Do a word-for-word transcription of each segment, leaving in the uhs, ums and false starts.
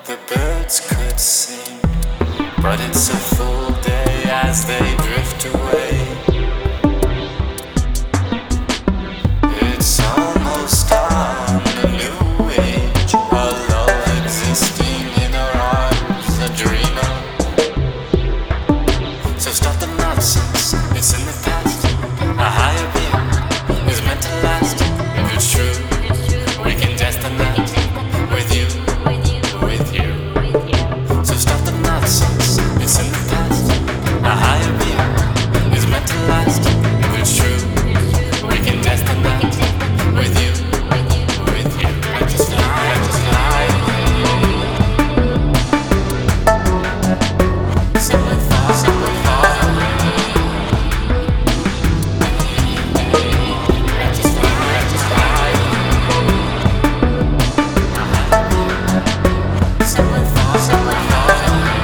The birds could sing, but it's a full day as they drift away. It's almost dawn, a new age, a love existing in our arms, a dreamer. So stop the nonsense, it's in the past. A higher being is meant to last. If it's true, we can test the night with you. With you. So stop the nonsense, it's in the past. A higher being is meant to last. If it's true, we can test the night with you. With you. I just fly, I just fly. Somewhere far, somewhere far. I just fly, I just fly. Somewhere far, somewhere far.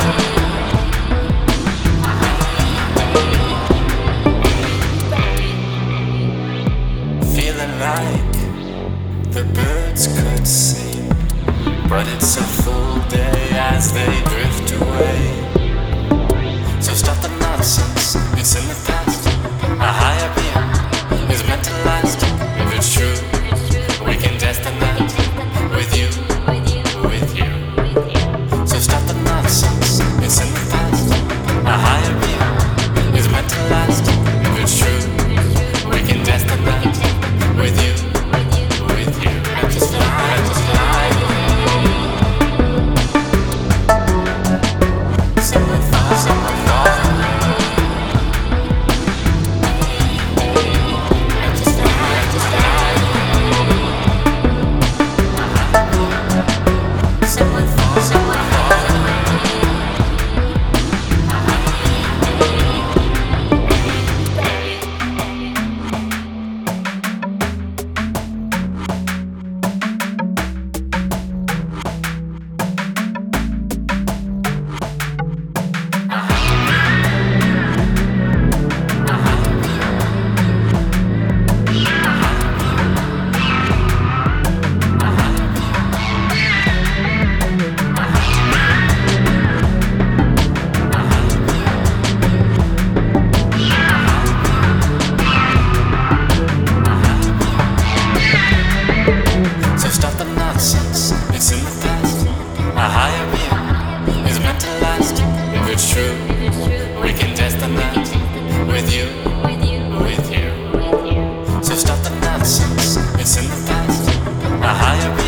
Feeling like the birds could sing, but it's a full day as they drift away. So stop the nonsense, it's in the past. A higher being is meant to last. If it's true, we can test the night with you. With you. So stop the nonsense, it's in the past. A higher being is meant to last. If it's true, we can test the night with you. With you. I just fly, I just fly. Somewhere far, somewhere far. I just fly, I just fly. Somewhere far, somewhere far. So stop the nonsense, it's in the past. A higher being is meant to last. If it's true, we can test the night with you. With you. So stop the nonsense, it's in the past. A higher being